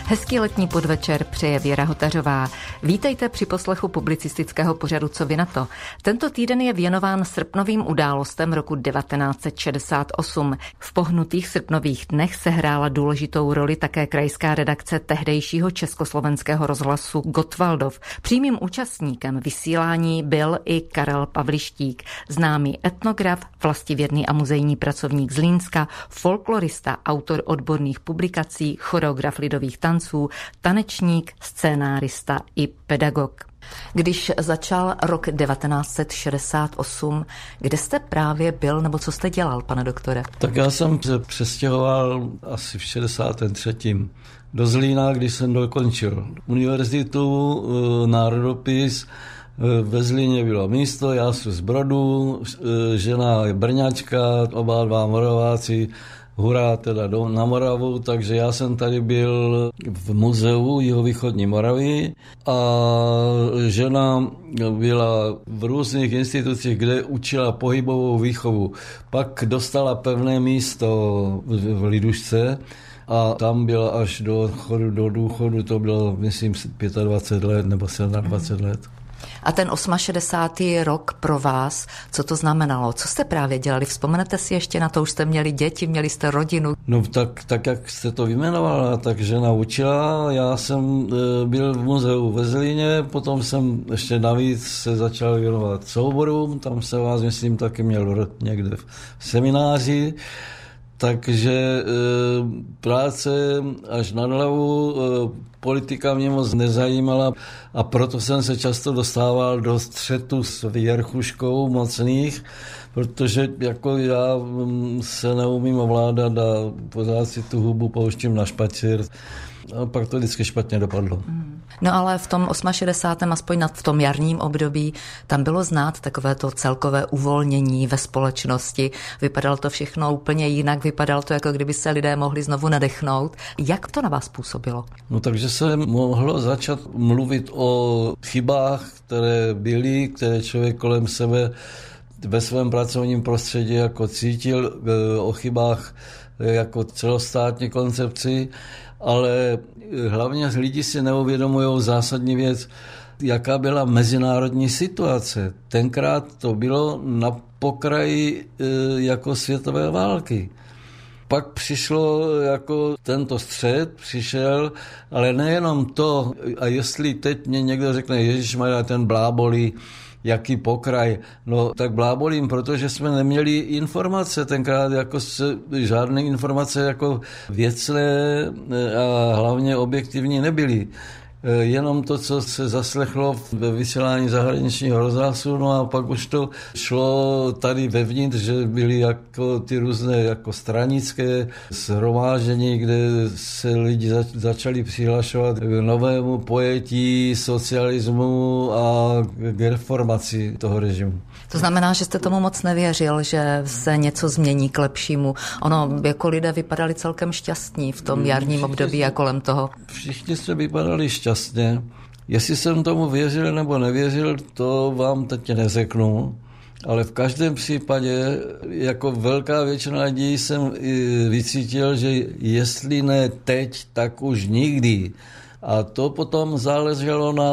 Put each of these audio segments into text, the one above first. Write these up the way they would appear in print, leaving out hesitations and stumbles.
Hezký letní podvečer přeje Věra Hotařová. Vítejte při poslechu publicistického pořadu Co vy na to. Tento týden je věnován srpnovým událostem roku 1968. V pohnutých srpnových dnech sehrála důležitou roli také krajská redakce tehdejšího Československého rozhlasu Gottwaldov. Přímým účastníkem vysílání byl i Karel Pavlištík, známý etnograf, vlastivědný a muzejní pracovník z Zlínska, folklorista, autor odborných publikací, choreograf lidových tanců, tanečník, scénárista i pedagog. Když začal rok 1968, kde jste právě byl, nebo co jste dělal, pane doktore? Tak já jsem se přestěhoval asi v 63. do Zlína, když jsem dokončil univerzitu, národopis. Ve Zlíně bylo místo, já jsem z Brodu, žena je Brňačka, oba dva Moraváci, hurá teda na Moravu, takže já jsem tady byl v muzeu Jihovýchodní Moravy a žena byla v různých institucích, kde učila pohybovou výchovu. Pak dostala pevné místo v Lidušce a tam byla až do důchodu, to bylo, myslím, 25 let nebo 27 let. A ten 68. rok pro vás, co to znamenalo? Co jste právě dělali? Vzpomenete si ještě na to? Už jste měli děti, měli jste rodinu? No tak jak jste to vyjmenovala, tak žena učila, já jsem byl v muzeu ve Zlíně, potom jsem ještě navíc se začal věnovat souborům, tam se vás, myslím, taky měl někde v semináři, takže práce až na hlavu, politika mě moc nezajímala a proto jsem se často dostával do střetu s věrchuškou mocných, protože jako já se neumím ovládat a pořád si tu hubu pouštím na špacír. A pak to vždycky špatně dopadlo. No ale v tom 68. aspoň v tom jarním období, tam bylo znát takové to celkové uvolnění ve společnosti. Vypadalo to všechno úplně jinak, vypadalo to, jako kdyby se lidé mohli znovu nadechnout. Jak to na vás působilo? No takže se mohlo začat mluvit o chybách, které byly, které člověk kolem sebe ve svém pracovním prostředí jako cítil, o chybách jako celostátní koncepci, ale hlavně lidi si neuvědomují zásadní věc, jaká byla mezinárodní situace. Tenkrát to bylo na pokraji jako světové války. Pak přišlo jako tento střet, přišel, ale nejenom to, a jestli teď mě někdo řekne, ježišmarja, ten blábolí, jaký pokraj. No tak blábolím, protože jsme neměli informace tenkrát, jako žádné informace jako věcné a hlavně objektivní nebyly. Jenom to, co se zaslechlo ve vysílání zahraničního rozhlasu, no a pak už to šlo tady vevnitř, že byly jako ty různé jako stranické shromáždění, kde se lidi začali přihlašovat k novému pojetí socialismu a k reformaci toho režimu. To znamená, že jste tomu moc nevěřil, že se něco změní k lepšímu. Ono, jako lidé vypadali celkem šťastní v tom jarním období a kolem toho. Všichni jste vypadali šťastně. Jestli jsem tomu věřil nebo nevěřil, to vám teď neřeknu, ale v každém případě jako velká většina lidí jsem vycítil, že jestli ne teď, tak už nikdy. A to potom záleželo na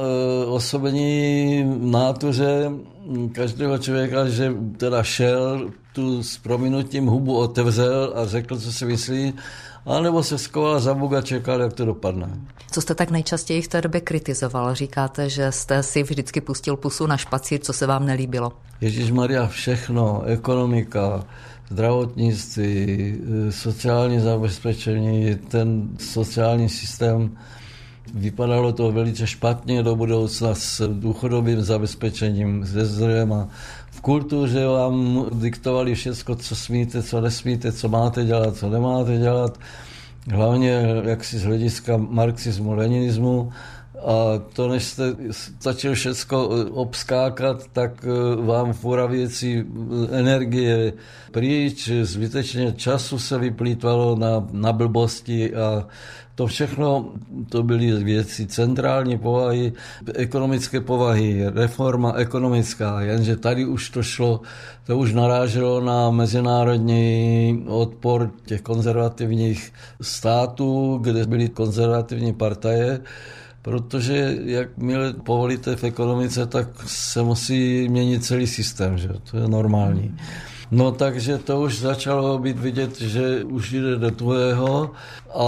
osobní nátuře každého člověka, že teda šel, tu s prominutím hubu otevřel a řekl, co si myslí, anebo se skoval za Bůh a čekal, jak to dopadne. Co jste tak nejčastěji v té době kritizoval? Říkáte, že jste si vždycky pustil pusu na špacír, co se vám nelíbilo? Ježišmarja, všechno, ekonomika, zdravotnictví, sociální zabezpečení, ten sociální systém, vypadalo to velice špatně do budoucna s důchodovým zabezpečením, se zdrojem. V kultuře vám diktovali všechno, co smíte, co nesmíte, co máte dělat, co nemáte dělat. Hlavně jaksi z hlediska marxismu, leninismu. A to, než jste začal všecko obskákat, tak vám fura věcí energie pryč, zbytečně času se vyplýtvalo na blbosti a to všechno, to byly věci centrální povahy, ekonomické povahy, reforma ekonomická, jenže tady už to už naráželo na mezinárodní odpor těch konzervativních států, kde byly konzervativní partaje, protože jakmile povolíte v ekonomice, tak se musí měnit celý systém, že? To je normální. No takže to už začalo být vidět, že už jde do tuhého a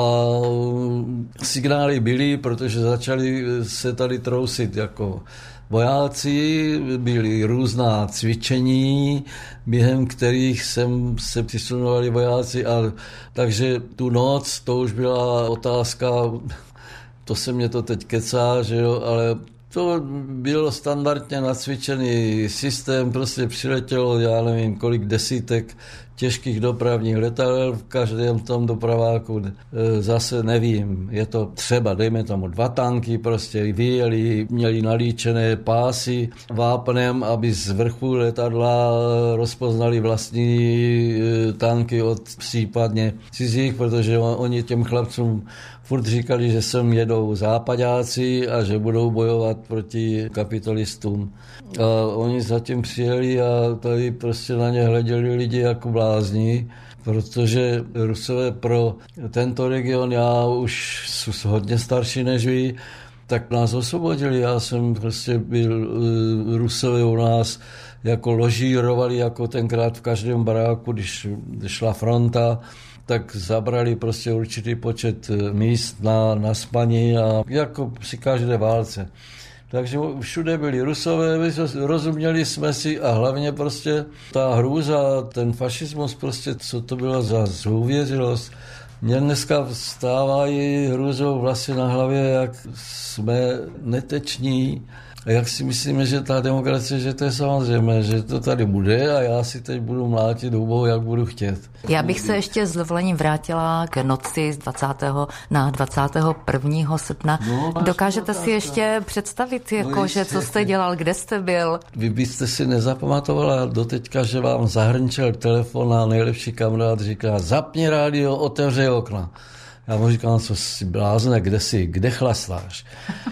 signály byly, protože začali se tady trousit jako vojáci, byly různá cvičení, během kterých se přisunovali vojáci, takže tu noc to už byla otázka, to se mě to teď kecá, že jo, ale to byl standardně nacvičený systém, prostě přiletělo, já nevím, kolik desítek těžkých dopravních letadel v každém tom dopraváku. Zase nevím, je to třeba, dejme tomu 2 tanky, prostě vyjeli, měli nalíčené pásy vápnem, aby z vrchu letadla rozpoznali vlastní tanky od případně cizích, protože oni těm chlapcům furt říkali, že sem jedou západáci a že budou bojovat proti kapitalistům. A oni zatím přijeli a tady prostě na ně hleděli lidi jako blázni, protože Rusové pro tento region, já už jsem hodně starší než vy, tak nás osvobodili. Já jsem prostě byl, Rusové u nás jako ložírovali, jako tenkrát v každém baráku, když šla fronta, tak zabrali prostě určitý počet míst na spaní a jako při každé válce. Takže všude byli Rusové, rozuměli jsme si a hlavně prostě ta hrůza, ten fašismus, prostě co to bylo za zhůvěřilost. Mně dneska vstávají hrůzou vlasy na hlavě, jak jsme neteční, a jak si myslíme, že ta demokracie, že to je samozřejmé, že to tady bude a já si teď budu mlátit hubou, jak budu chtět. Já bych se ještě s dovolením vrátila k noci z 20. na 21. srpna. No, dokážete si ještě představit, jako, že co jste dělal, kde jste byl? Vy byste si nezapamatovala doteďka, že vám zahrnčel telefon a nejlepší kamarád říká, zapni rádio, otevřej okna. Já mu říkám, co jsi blázne, kde chlastáš?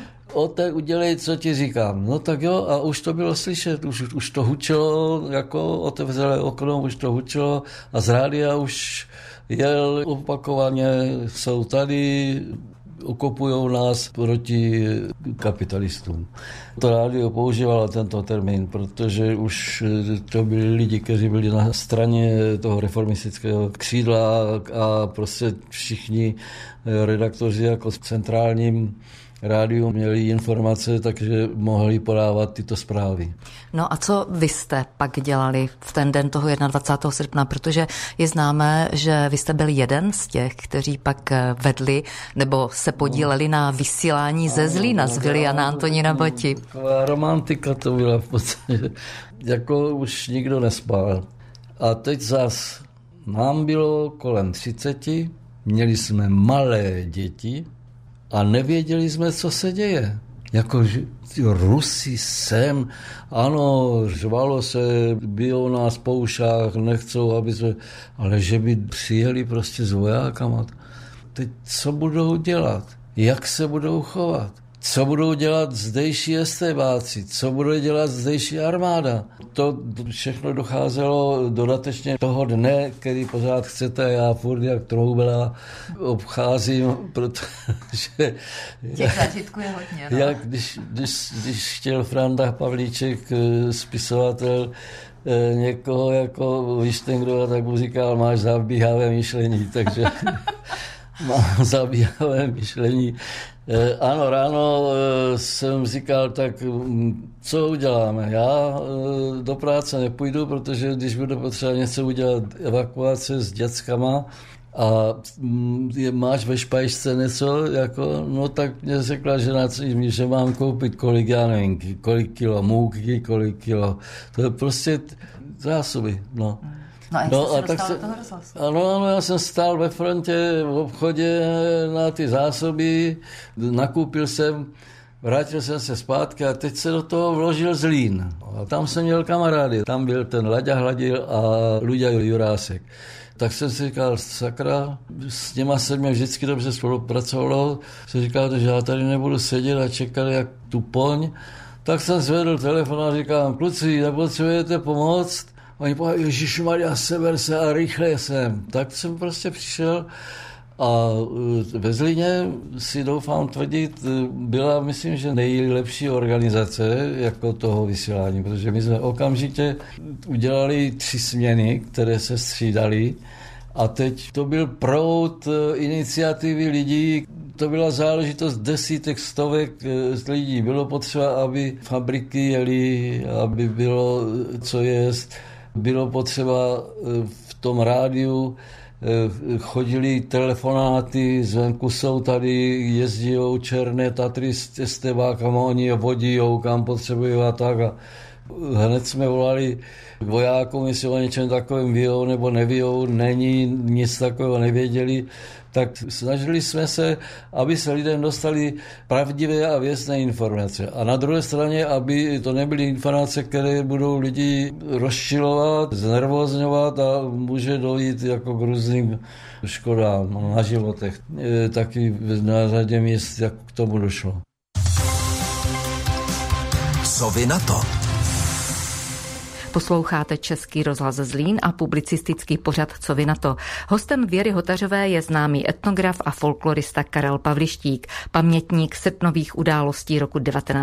Udělej, co ti říkám. No tak jo, a už to bylo slyšet, už to hučelo, jako otevřelé okno, už to hučelo a z rádia už jel opakovaně, jsou tady, okopujou nás proti kapitalistům. To rádio používalo tento termín, protože už to byli lidi, kteří byli na straně toho reformistického křídla a prostě všichni redaktoři jako v centrálním rádiu měli informace, takže mohli podávat tyto zprávy. No a co vy jste pak dělali v ten den toho 21. srpna, protože je známé, že vy jste byl jeden z těch, kteří pak vedli nebo se podíleli na vysílání ze Zlína z vily Jana Antonína Bati. Taková romantika to byla v podstatě, jako už nikdo nespal. A teď zas nám bylo kolem 30, měli jsme malé děti, a nevěděli jsme, co se děje. Jako Rusi sem, ano, řvalo se, bijou nás po ušách, nechcou, aby jsme, ale že by přijeli prostě s vojákama. Teď co budou dělat? Jak se budou chovat? Co budou dělat zdejší estébáci? Co bude dělat zdejší armáda? To všechno docházelo dodatečně toho dne, který pořád chcete, já furt jak troubela obcházím, protože... Těch zážitků je hodně, no? Jak když chtěl Franta Pavlíček, spisovatel, někoho jako vyštengovat, tak mu říkal, máš zabíhavé myšlení, takže mám zabíhavé myšlení. Ano, ráno jsem říkal, tak co uděláme? Já do práce nepůjdu, protože když budu potřeba něco udělat, evakuace s dětskama a máš ve špajšce něco, jako, no tak mě řekla žena, že mám koupit kolik kilo můky, kolik kilo. To je prostě zásoby, no. No a tak se do toho rozhlasu? Ano, já jsem stál ve frontě v obchodě na ty zásoby, nakoupil jsem Vrátil jsem se zpátky a teď se do toho vložil Zlín. A tam jsem měl kamarády. Tam byl ten Laďa Hladil a Luďa Jurásek. Tak jsem si říkal, sakra, s něma se mě vždycky dobře spolupracovalo. Jsem říkal, že já tady nebudu sedět a čekat jak tu poň. Tak jsem zvedl telefon a říkal, kluci, nepotřebujete pomoct? Oni povedali, ježišmarja, seber se a rychle jsem. Tak jsem prostě přišel a ve Zlíně si doufám tvrdit, byla, myslím, že nejlepší organizace jako toho vysílání, protože my jsme okamžitě udělali 3 směny, které se střídaly a teď to byl proud iniciativy lidí, to byla záležitost desítek, stovek lidí. Bylo potřeba, aby fabriky jeli, aby bylo co jest, bylo potřeba v tom rádiu chodili telefonáty, zvenku jsou tady, jezdijou černé Tatry s testebákama, oni je vodijou, kam potřebují a tak. A hned jsme volali vojákům, jestli o něčem takovém vyjou nebo nevyjou, není, nic takového nevěděli. Tak snažili jsme se, aby se lidem dostali pravdivé a věcné informace. A na druhé straně, aby to nebyly informace, které budou lidi rozčilovat, znervozňovat a může dojít jako k různým škodám na životech. Taky na řadě míst, jak k tomu došlo. Co vy na to? Posloucháte Český rozhlas Zlín a publicistický pořad Co vy na to. Hostem Věry Hotařové je známý etnograf a folklorista Karel Pavlištík, pamětník srpnových událostí roku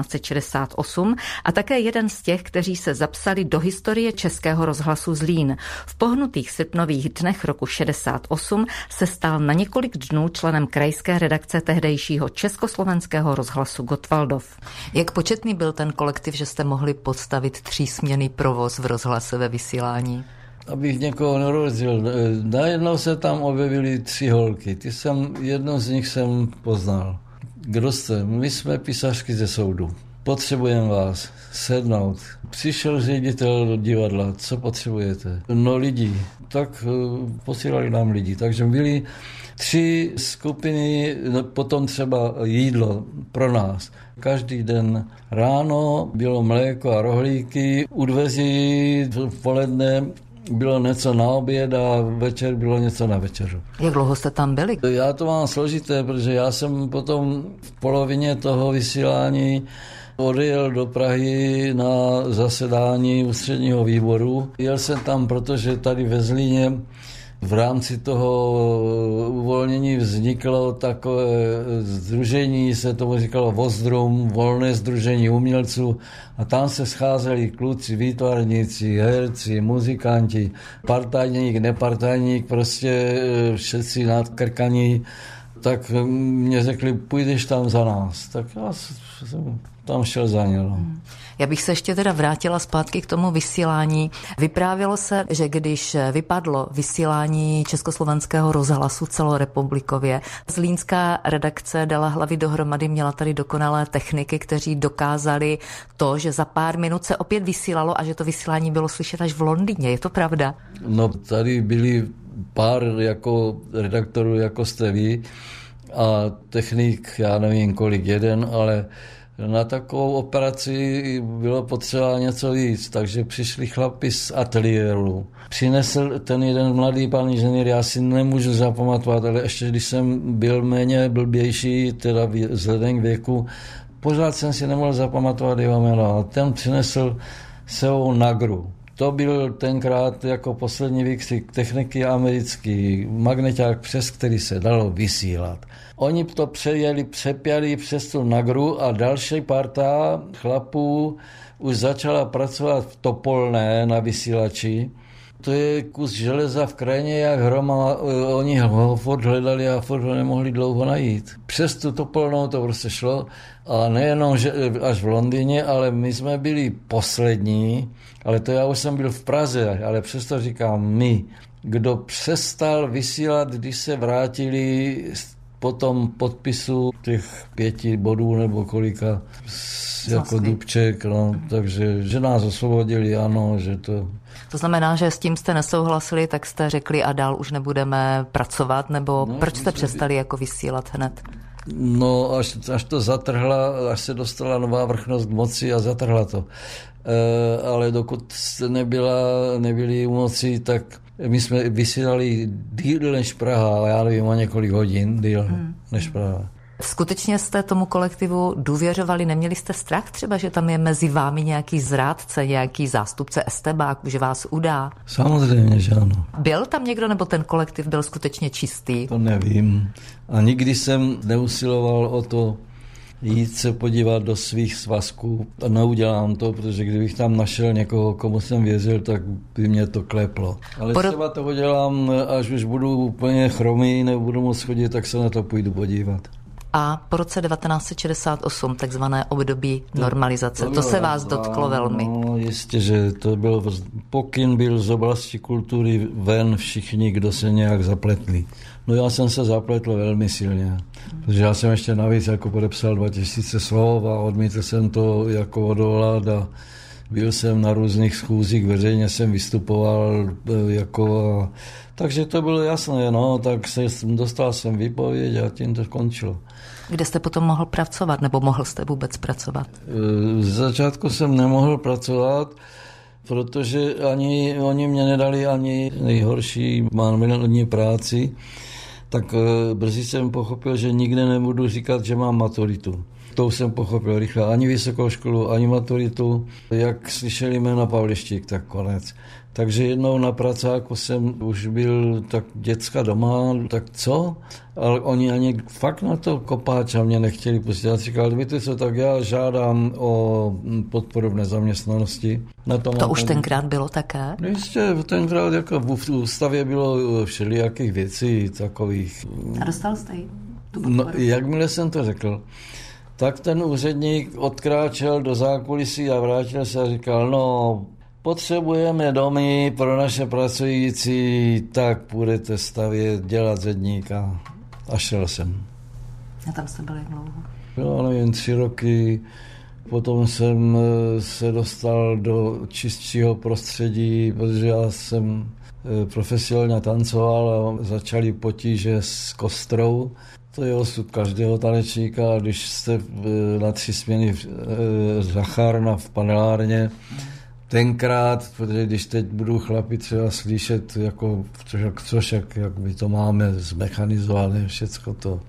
1968 a také jeden z těch, kteří se zapsali do historie Českého rozhlasu Zlín. V pohnutých srpnových dnech roku 68 se stal na několik dnů členem krajské redakce tehdejšího Československého rozhlasu Gottwaldov. Jak početný byl ten kolektiv, že jste mohli podstavit 3směnný provoz v rozhlase ve vysílání? Abych někoho nerozdělil. Najednou se tam objevily 3 holky. Jednu z nich jsem poznal. Kdo jste? My jsme písařky ze soudu. Potřebujeme vás sednout. Přišel ředitel do divadla. Co potřebujete? No lidi. Tak posílali nám lidi. Takže byly 3 skupiny, potom třeba jídlo pro nás. Každý den ráno bylo mléko a rohlíky, u dveří v poledne bylo něco na oběd a večer bylo něco na večeřu. Jak dlouho jste tam byli? Já to mám složité, protože já jsem potom v polovině toho vysílání odjel do Prahy na zasedání ústředního výboru. Jel jsem tam, protože tady ve Zlíně v rámci toho uvolnění vzniklo takové sdružení, se tomu říkalo Vozdrum, volné sdružení umělců, a tam se scházeli kluci, výtvarníci, herci, muzikanti, partajník, nepartajník, prostě všetci nadkrkaní. Tak mě řekli, půjdeš tam za nás. Tak já jsem tam šel za ně. Já bych se ještě teda vrátila zpátky k tomu vysílání. Vyprávělo se, že když vypadlo vysílání Československého rozhlasu celorepublikově, zlínská redakce dala hlavy dohromady, měla tady dokonalé techniky, kteří dokázali to, že za pár minut se opět vysílalo a že to vysílání bylo slyšet až v Londýně. Je to pravda? No, tady byli pár jako redaktorů, jako jste vy, a technik, já nevím kolik, jeden, ale na takovou operaci bylo potřeba něco víc, takže přišli chlapi z ateliéru. Přinesl ten jeden mladý pan inženýr, já si nemůžu zapamatovat, ale ještě když jsem byl méně blbější, teda vzhledem k věku, pořád jsem si nemohl zapamatovat jeho jméno. Ten přinesl sebou Nagru. To byl tenkrát jako poslední výkřik techniky americký magneťák, přes který se dalo vysílat. Oni to přepěli přes tu Nagru a další parta chlapů už začala pracovat v Topolné na vysílači. To je kus železa v krajině jak hroma, oni ho furt hledali a furt ho nemohli dlouho najít. Přes tu Topolnou to prostě šlo a nejenom že až v Londýně, ale my jsme byli poslední, ale to já už jsem byl v Praze, ale přesto říkám my, kdo přestal vysílat, když se vrátili po tom podpisu těch 5 bodů nebo kolika jako Dubček, no, takže že nás osvobodili, ano, že to... To znamená, že s tím jste nesouhlasili, tak jste řekli a dál už nebudeme pracovat, nebo proč jste přestali jako vysílat hned? No, až to zatrhla, až se dostala nová vrchnost k moci a zatrhla to. Ale dokud nebyli u moci, tak my jsme vysílali díl než Praha, já nevím, o několik hodin díl než Praha. Skutečně jste tomu kolektivu důvěřovali, neměli jste strach třeba, že tam je mezi vámi nějaký zrádce, nějaký zástupce estébáků, že vás udá? Samozřejmě, že ano. Byl tam někdo, nebo ten kolektiv byl skutečně čistý? To nevím. A nikdy jsem neusiloval o to jít se podívat do svých svazků. A neudělám to, protože kdybych tam našel někoho, komu jsem věřil, tak by mě to kleplo. Ale třeba toho dělám, až už budu úplně chromý, nebudu moc chodit, tak se na to půjdu podívat. A po roce 1968, takzvané období normalizace, to se vás dotklo velmi. No, jistě, že to byl pokyn byl z oblasti kultury ven všichni, kdo se nějak zapletli. No já jsem se zapletl velmi silně, protože já jsem ještě navíc jako podepsal 2000 slov a odmítl jsem to jako odolat a byl jsem na různých schůzích, veřejně jsem vystupoval takže to bylo jasné, no, tak dostal jsem výpověď a tím to skončilo. Kde jste potom mohl pracovat, nebo mohl jste vůbec pracovat? Z začátku jsem nemohl pracovat, protože oni mě nedali ani nejhorší manuální práci, tak brzy jsem pochopil, že nikde nebudu říkat, že mám maturitu. To jsem pochopil rychle. Ani vysokou školu, ani maturitu. Jak slyšeli jména Pavlištík, tak konec. Takže jednou na pracáku jsem už byl tak děcka doma, tak co? Ale oni ani fakt na to kopáča mě nechtěli pustit. Já říkal, víte co, tak já žádám o podporu v nezaměstnanosti. To už tenkrát bylo také? Ještě tenkrát jako v ústavě bylo všelijakých věcí takových. A dostal jste ji? No, jakmile jsem to řekl, tak ten úředník odkráčel do zákulisí a vrátil se a říkal, no, potřebujeme domy pro naše pracující, tak půjdete stavět, dělat zedníka. A šel jsem. A tam jste byli dlouho? Bylo nevím, 3 roky, potom jsem se dostal do čistšího prostředí, protože já jsem profesionálně tancoval a začaly potíže s kostrou. To je osud každého tanečníka, a když jste na 3 směny zachárna v panelárně, tenkrát, protože když teď budu chlapi třeba slyšet, jako, což jak my to máme zmechanizované, všecko to,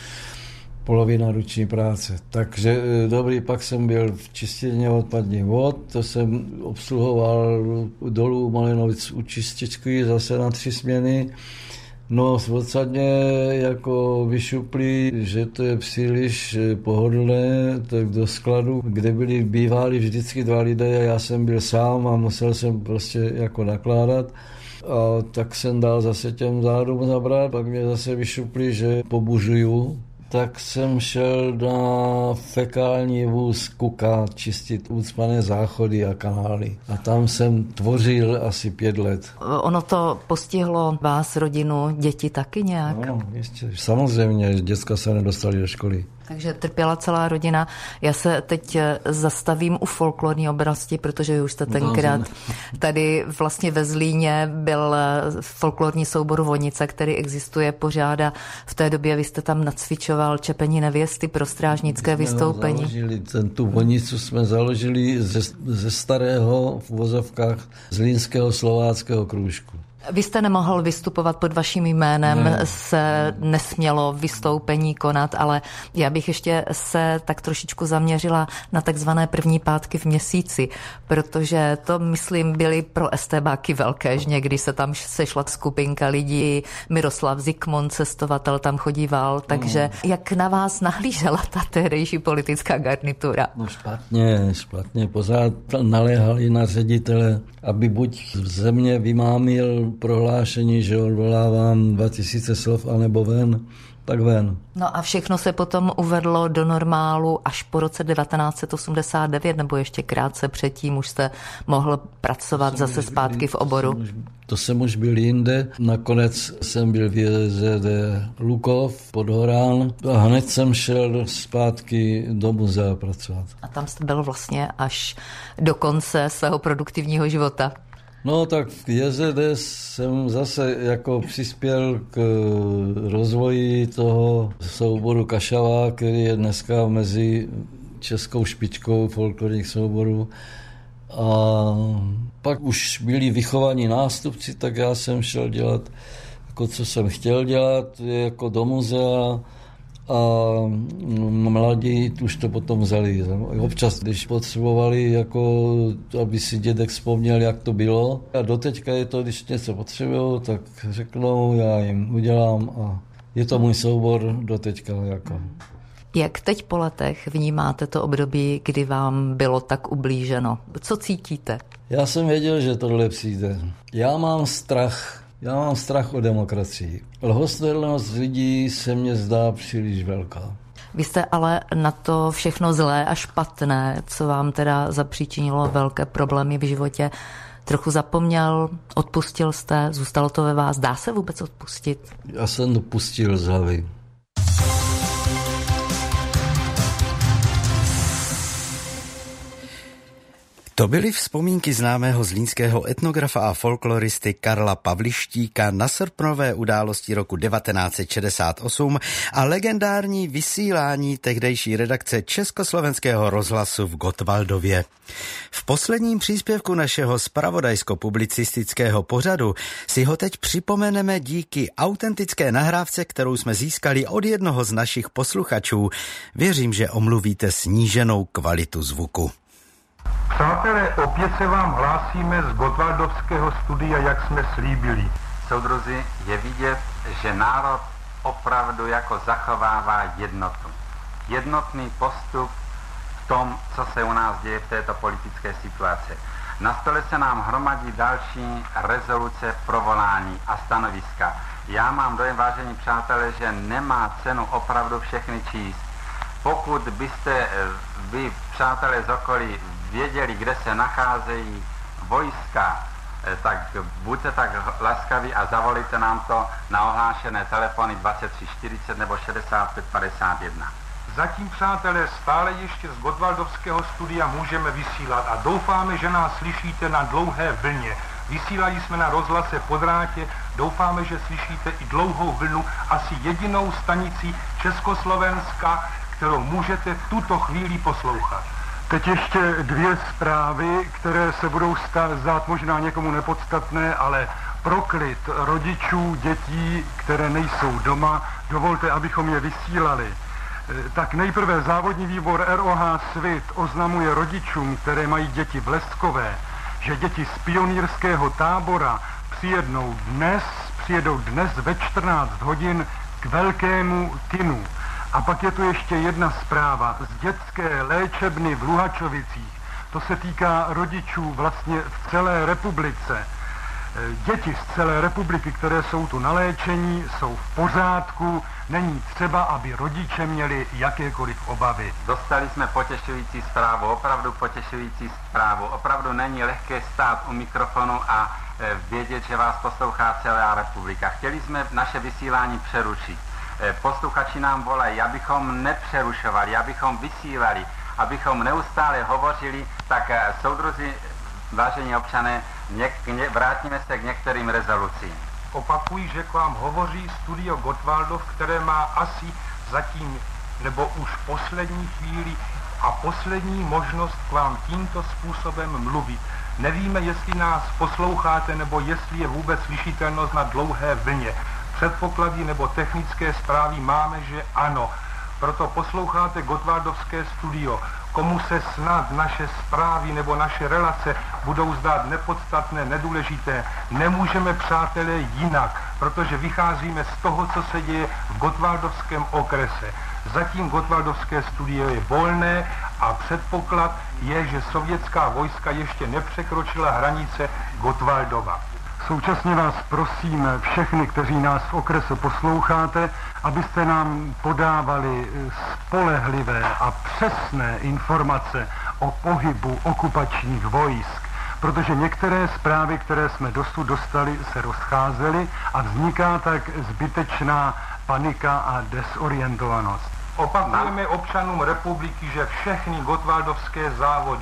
polovina ruční práce. Takže dobrý, pak jsem byl v čistění odpadních vod, to jsem obsluhoval dolů Malinovic u čističky zase na 3 směny. No, odsadně jako vyšuplí, že to je příliš pohodlné, tak do skladu, kde bývali vždycky 2 lidé a já jsem byl sám a musel jsem prostě jako nakládat. A tak jsem dal zase těm zádům zabrat, pak mě zase vyšuplí, že pobužuju. Tak jsem šel na fekální vůz Kuka čistit ucpané záchody a kanály. A tam jsem tvořil asi 5 let. Ono to postihlo vás, rodinu, děti taky nějak? No, ještě, samozřejmě, děcka se nedostali do školy. Takže trpěla celá rodina. Já se teď zastavím u folklorní oblasti, protože už jste tenkrát tady vlastně ve Zlíně byl folklorní soubor Vonice, který existuje pořád a v té době vy jste tam nacvičoval čepení nevěsty pro strážnické vystoupení. Tu Vonicu jsme založili ze starého v uvozovkách zlínského slováckého krůžku. Vy jste nemohl vystupovat pod vaším jménem, se nesmělo vystoupení konat, ale já bych ještě se tak trošičku zaměřila na takzvané první pátky v měsíci, protože to, myslím, byly pro estébáky velké žně, když se tam sešla skupinka lidí, Miroslav Zikmund, cestovatel, tam chodíval, takže jak na vás nahlížela ta tehdejší politická garnitura? No špatně, pořád naléhali na ředitele, aby buď ze mě vymámil prohlášení, že odvolávám 2000 slov, anebo ven, tak ven. No a všechno se potom uvedlo do normálu až po roce 1989, nebo ještě krátce předtím už jste mohl pracovat zase zpátky v oboru? To jsem už byl jinde. Nakonec jsem byl v JZD Lukov, Podhorán a hned jsem šel zpátky do muzea pracovat. A tam jste byl vlastně až do konce svého produktivního života? No tak v JZS jsem zase jako přispěl k rozvoji toho souboru Kašava, který je dneska mezi českou špičkou folklorních souborů. A pak už byli vychovaní nástupci, tak já jsem šel dělat, jako co jsem chtěl dělat, jako do muzea, a mladí už to potom vzali. Občas, když potřebovali, jako, aby si dědek vzpomněl, jak to bylo. A doteďka je to, když něco potřebují, tak řeknou, já jim udělám a je to můj soubor doteďka. Jako. Jak teď po letech vnímáte to období, kdy vám bylo tak ublíženo? Co cítíte? Já jsem věděl, že tohle přijde. Já mám strach o demokracii. Lhostejnost lidí se mně zdá příliš velká. Vy jste ale na to všechno zlé a špatné, co vám teda zapříčinilo velké problémy v životě, trochu zapomněl, odpustil jste, zůstalo to ve vás. Dá se vůbec odpustit? Já jsem to pustil z hlavy. To byly vzpomínky známého zlínského etnografa a folkloristy Karla Pavlištíka na srpnové události roku 1968 a legendární vysílání tehdejší redakce Československého rozhlasu v Gottwaldově. V posledním příspěvku našeho zpravodajsko-publicistického pořadu si ho teď připomeneme díky autentické nahrávce, kterou jsme získali od jednoho z našich posluchačů. Věřím, že omluvíte sníženou kvalitu zvuku. Přátelé, opět se vám hlásíme z Gottwaldovského studia, jak jsme slíbili. Soudruzi, je vidět, že národ opravdu jako zachovává jednotu. Jednotný postup v tom, co se u nás děje v této politické situaci. Na stole se nám hromadí další rezoluce pro volání a stanoviska. Já mám dojem, vážení přátelé, že nemá cenu opravdu všechny číst. Pokud byste vy, přátelé z okolí, věděli, kde se nacházejí vojska, tak buďte tak laskaví a zavolíte nám to na ohlášené telefony 2340 nebo 6551. Zatím, přátelé, stále ještě z Gottwaldovského studia můžeme vysílat a doufáme, že nás slyšíte na dlouhé vlně. Vysílali jsme na rozhlase Podrátě, doufáme, že slyšíte i dlouhou vlnu, asi jedinou stanici Československa, kterou můžete v tuto chvíli poslouchat. Teď ještě dvě zprávy, které se budou zdát možná někomu nepodstatné, ale pro klid rodičů, dětí, které nejsou doma, dovolte, abychom je vysílali. Tak nejprve závodní výbor ROH Svit oznamuje rodičům, které mají děti v Leskové, že děti z pionýrského tábora přijedou dnes ve 14 hodin k velkému kinu. A pak je tu ještě jedna zpráva z dětské léčebny v Luhačovicích. To se týká rodičů vlastně v celé republice. Děti z celé republiky, které jsou tu na léčení, jsou v pořádku. Není třeba, aby rodiče měli jakékoliv obavy. Dostali jsme potěšující zprávu, opravdu potěšující zprávu. Opravdu není lehké stát u mikrofonu a vědět, že vás poslouchá celá republika. Chtěli jsme naše vysílání přerušit. Posluchači nám volají, abychom nepřerušovali, abychom vysílali, abychom neustále hovořili, tak soudruzi, vážení občané, vrátíme se k některým rezolucím. Opakuji, že k vám hovoří studio Gottwaldov, které má asi zatím, nebo už poslední chvíli a poslední možnost k vám tímto způsobem mluvit. Nevíme, jestli nás posloucháte, nebo jestli je vůbec slyšitelnost na dlouhé vlně. Předpoklady nebo technické zprávy máme, že ano. Proto posloucháte Gottwaldovské studio. Komu se snad naše zprávy nebo naše relace budou zdát nepodstatné, nedůležité, nemůžeme, přátelé, jinak, protože vycházíme z toho, co se děje v Gottwaldovském okrese. Zatím Gottwaldovské studio je volné a předpoklad je, že sovětská vojska ještě nepřekročila hranice Gottwaldova. Současně vás prosím všechny, kteří nás v okrese posloucháte, abyste nám podávali spolehlivé a přesné informace o pohybu okupačních vojsk, protože některé zprávy, které jsme dosud dostali, se rozcházely a vzniká tak zbytečná panika a desorientovanost. Opakujeme občanům republiky, že všechny Gottwaldovské závody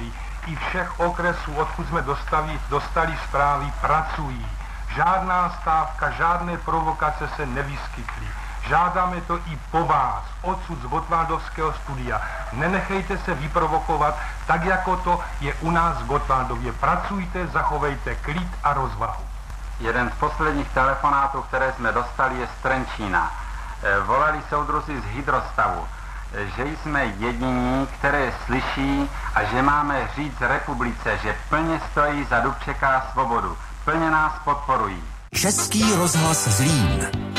i všech okresů, odkud jsme dostali zprávy, pracují. Žádná stávka, žádné provokace se nevyskytly. Žádáme to i po vás, odsud z Gottwaldovského studia. Nenechejte se vyprovokovat, tak jako to je u nás v Gottwaldově. Pracujte, zachovejte klid a rozvahu. Jeden z posledních telefonátů, které jsme dostali, je z Trenčína. Volali soudruzi z hydrostavu, že jsme jediní, které slyší a že máme říct republice, že plně stojí za Dubčeka a svobodu. Plně nás podporují. Český rozhlas Zlín.